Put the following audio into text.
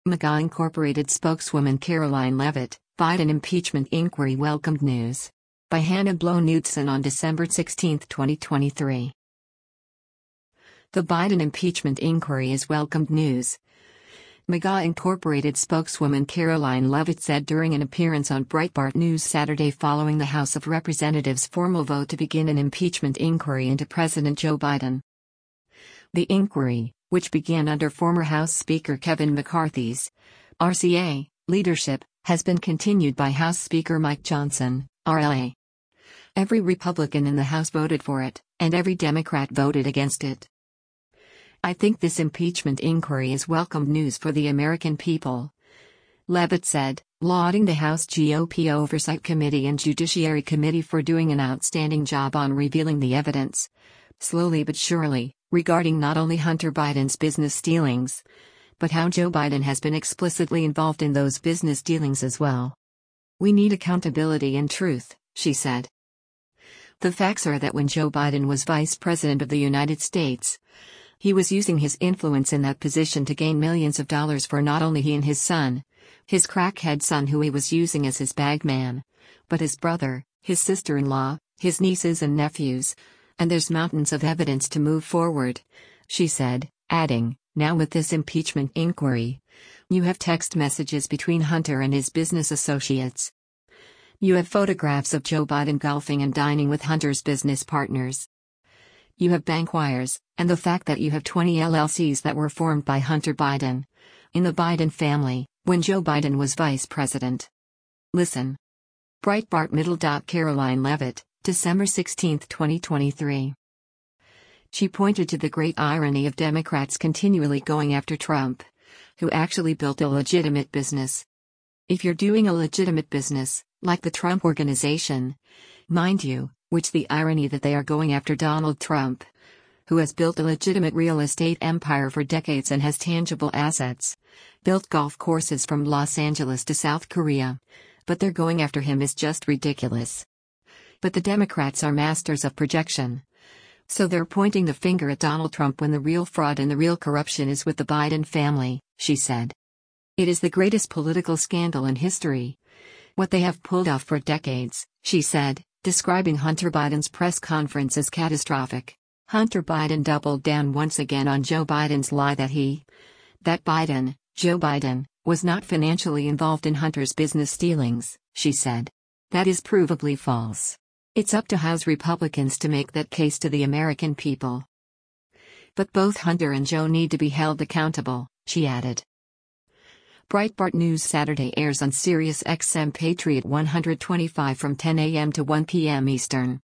MAGA Incorporated spokeswoman Caroline Leavitt, Biden impeachment inquiry welcomed news. By Hannah Blow-Knudsen on December 16, 2023. The Biden impeachment inquiry is welcomed news. MAGA Incorporated spokeswoman Caroline Leavitt said during an appearance on Breitbart News Saturday following the House of Representatives' formal vote to begin an impeachment inquiry into President Joe Biden. The inquiry, which began under former House Speaker Kevin McCarthy's RCA leadership, has been continued by House Speaker Mike Johnson, RLA. Every Republican in the House voted for it, and every Democrat voted against it. I think this impeachment inquiry is welcomed news for the American people, Leavitt said, lauding the House GOP Oversight Committee and Judiciary Committee for doing an outstanding job on revealing the evidence, slowly but surely, regarding not only Hunter Biden's business dealings, but how Joe Biden has been explicitly involved in those business dealings as well. We need accountability and truth, she said. The facts are that when Joe Biden was Vice President of the United States, he was using his influence in that position to gain millions of dollars for not only he and his son, his crackhead son who he was using as his bag man, but his brother, his sister-in-law, his nieces and nephews, and there's mountains of evidence to move forward, she said, adding, now with this impeachment inquiry, you have text messages between Hunter and his business associates. You have photographs of Joe Biden golfing and dining with Hunter's business partners. You have bank wires, and the fact that you have 20 LLCs that were formed by Hunter Biden, in the Biden family, when Joe Biden was vice president. Listen. Breitbart Middle. Caroline Leavitt, December 16, 2023. She pointed to the great irony of Democrats continually going after Trump, who actually built a legitimate business. If you're doing a legitimate business, like the Trump Organization, mind you, which the irony that they are going after Donald Trump, who has built a legitimate real estate empire for decades and has tangible assets, built golf courses from Los Angeles to South Korea, but they're going after him is just ridiculous. But the Democrats are masters of projection. So they're pointing the finger at Donald Trump when the real fraud and the real corruption is with the Biden family, she said. It is the greatest political scandal in history. What they have pulled off for decades, she said, describing Hunter Biden's press conference as catastrophic. Hunter Biden doubled down once again on Joe Biden's lie that Joe Biden, was not financially involved in Hunter's business dealings, she said. That is provably false. It's up to House Republicans to make that case to the American people. But both Hunter and Joe need to be held accountable, she added. Breitbart News Saturday airs on Sirius XM Patriot 125 from 10 a.m. to 1 p.m. Eastern.